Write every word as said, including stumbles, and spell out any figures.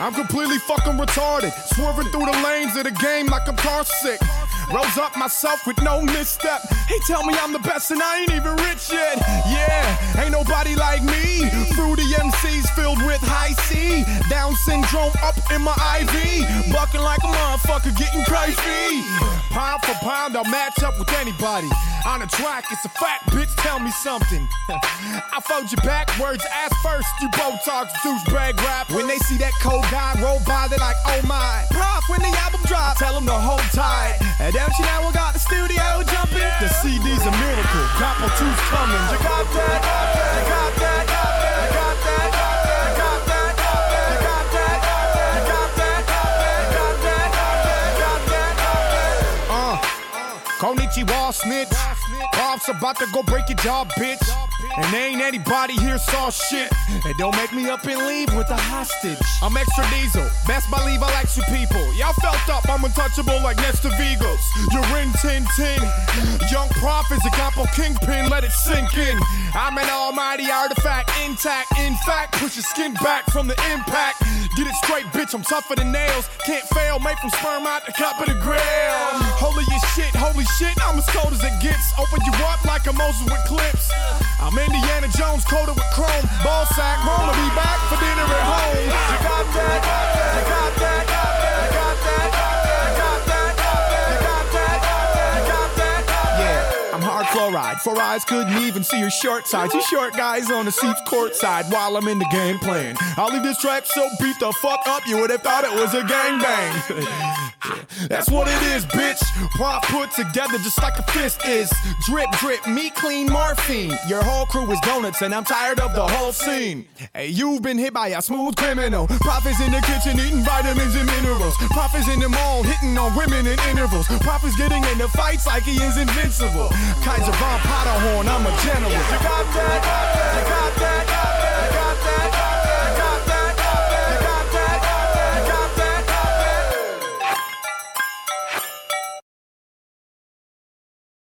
I'm completely fucking retarded, swerving through the lanes of the game like I'm car sick. Rose up myself with no misstep. He tell me I'm the best and I ain't even rich yet. Yeah, ain't nobody like me. Through the M Cs filled with high C. Down syndrome up in my I V. Bucking like a motherfucker getting crazy. Pound for pound, I'll match up with anybody. On the track, it's a fat bitch, tell me something. I fold you backwards, ass first, you Botox douchebag rap. When they see that cold guy roll by, they're like, oh my. Prof, when the album drop, tell them to hold tight. And don't you know we got the studio jumping? The C D's a miracle, Couple two's coming. You got that, you got that, you got that, you got that, you got that, you got that, you got that, you got that. Uh, Konnichiwa, snitch. Prof's about to go break your jaw, bitch. And ain't anybody here saw shit. And don't make me up and leave with a hostage. I'm extra diesel, best believe I like you people. Y'all felt up, I'm untouchable like Nesta Vigos. You're in Tin Tin. Young Prof is a capo kingpin, let it sink in. I'm an almighty artifact, intact. In fact, push your skin back from the impact. Get it straight, bitch, I'm tougher than nails. Can't fail, made from sperm out the cup of the grail. Holy as shit, holy shit, I'm as cold as it gets. Open you up like a Moses with clips. I'm Indiana Jones coated with chrome. Ball sack, Roma be back for dinner at home. You got that, you got that, you got that, you got that, you got that, you got that. Yeah, I'm hard chloride. Four eyes couldn't even see your short sides. You short guys on the seats courtside while I'm in the game playing. I'll leave this track so beat the fuck up you would have thought it was a gangbang. That's what it is, bitch. Prof put together just like a fist is. Drip, drip, me clean morphine. Your whole crew is donuts and I'm tired of the whole scene. Hey, you've been hit by a smooth criminal. Prof is in the kitchen eating vitamins and minerals. Prof is in the mall hitting on women in intervals. Prof is getting into fights like he is invincible. Kaiser von Potterhorn, I'm a general. You got that, you got that, you got that.